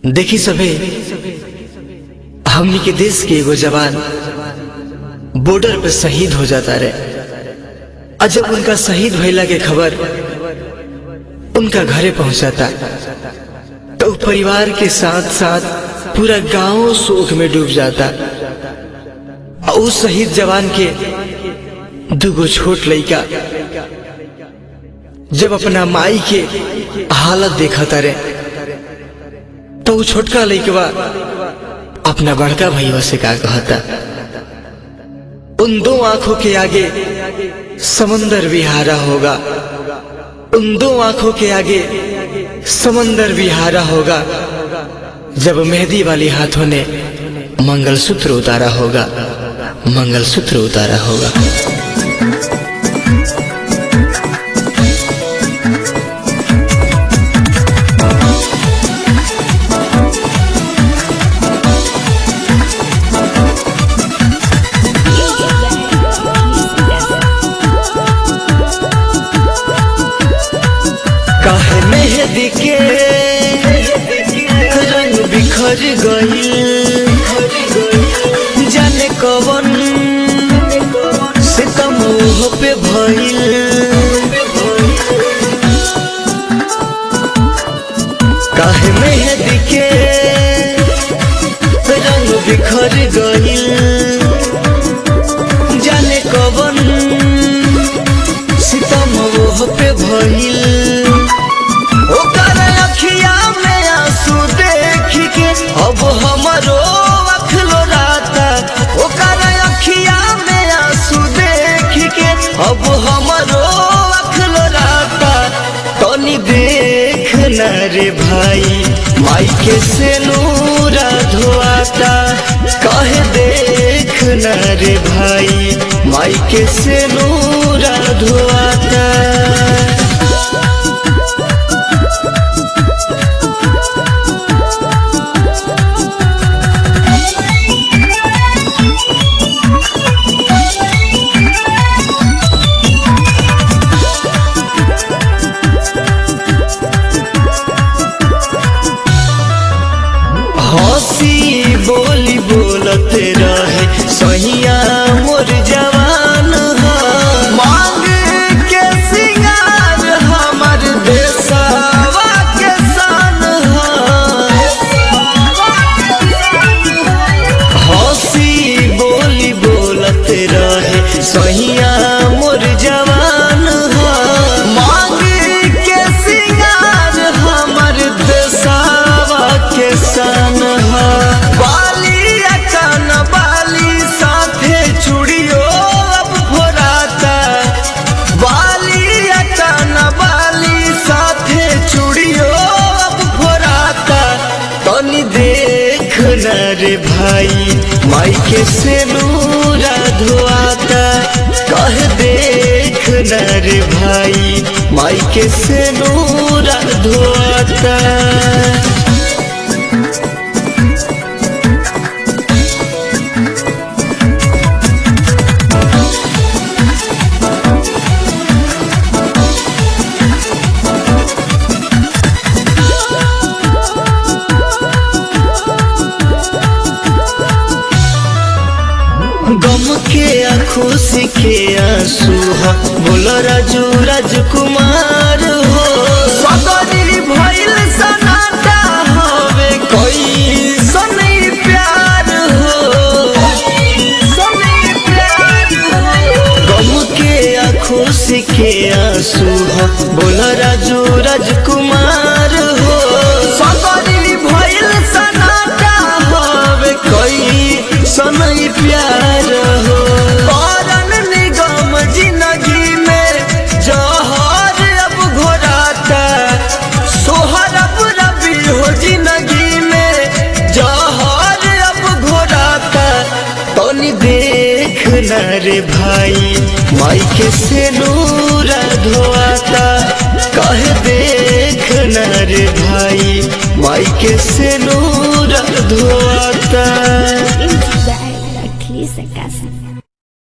देखी सभे हमनी के देश के एगो जवान बॉर्डर पे शहीद हो जाता रहे। और जब उनका शहीद भइला के खबर उनका घरे पहुंचाता तो परिवार के साथ साथ पूरा गांव शोक में डूब जाता। और उस शहीद जवान के दुगो छोट लड़का जब अपना माई के हालत देखता रहे तो वो छोटका लड़का अपना बड़का भैया से का कहता, उन दो आंखों के आगे समंदर विहारा होगा, उन दो आंखों के आगे समंदर विहारा होगा, जब मेहंदी वाली हाथों ने मंगलसूत्र उतारा होगा, मंगलसूत्र उतारा होगा। काहे मेहंदी के रंग बिखर गई, जाने कवन सितम पे भइल। काहे मेहंदी के रंग बिखर गई, जाने कवन सितम पे भइल। अब हमारो अखलो राता ओकर अखिया में आंसू देख के, अब हमारो अखलो राता तनी देख न रे भाई माई के सिनुरा धोआता। कहे देख न रे भाई माई के सिनुरा धोआता। हंसी बोली बोलते रहे सहिया मोर जवान, मांग के सिंगार हमार देशवा के शान। हंसी बोली बोलते रहे सहिया मोर जवान, मांग के सिंगार हमार देशवा के शान। देख न रे भाई माई के सिनुरा धोआता। कह देख न रे भाई माई के सिनुरा धोआता। गम के खुशी के आंसू हो बोल राजू राजकुमार हो, सगरी भइल सनाटा हवे कोई सनी प्यार हो। गम के खुशी के आंसू हो बोल राजू राजकुमार हो, सगरी भइल सनाटा हवे कोई सनी प्यार हो। करन निगम जिंदगी में जहर अब घोराता, सोहर अब रबी हो जिंदगी में जहर अब घोराता। तनी देख न रे भाई माई के सिनुरा धोआता। कह देख न रे भाई माई के सिनुरा धोआता।